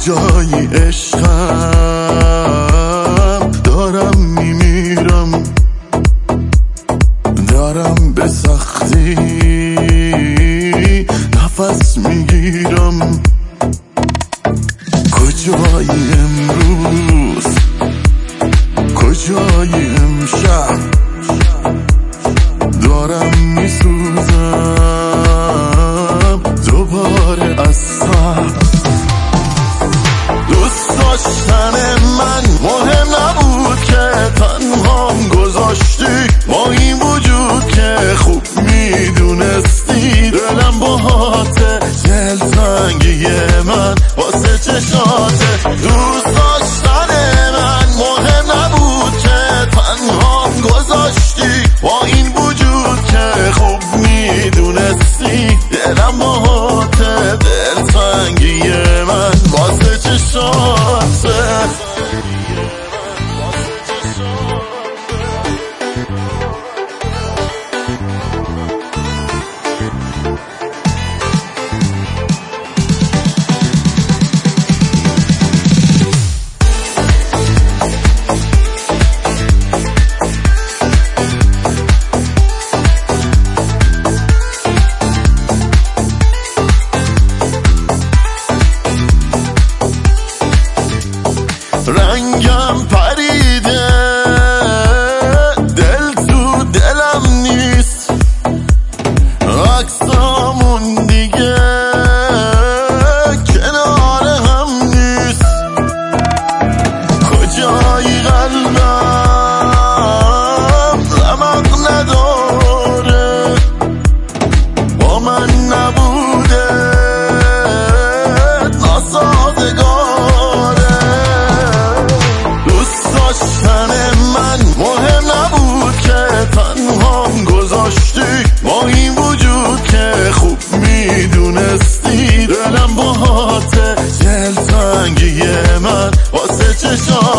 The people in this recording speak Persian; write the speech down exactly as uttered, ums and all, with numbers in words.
کجایی عشقم؟ دارم میمیرم، دارم به سختی نفس میگیرم. کجایی امروز؟ کجایی امشب؟ دارم میسوزم دوباره از سر. دوست داشتن من مهم نبود که تنهام گذاشتی، با این وجود که خوب میدونستی دلم باهاته، دلتنگی من واسه چشاته. دوست داشتن من مهم نبود که تنهام گذاشتی، با این وجود که خوب میدونستی دلم باهاته، دلتنگی من واسه چشاته. رنگم پریده، دل تو دلم نیست، عکسامون دیگه کنار هم نیست. کجایی قلبم رمق نداره، با من نبوده ناسازگاره. داشتن من مهم نبود که تنهام گذاشتی، با این وجود که خوب میدونستی دلم باهاته، دلتنگی من واسه چشام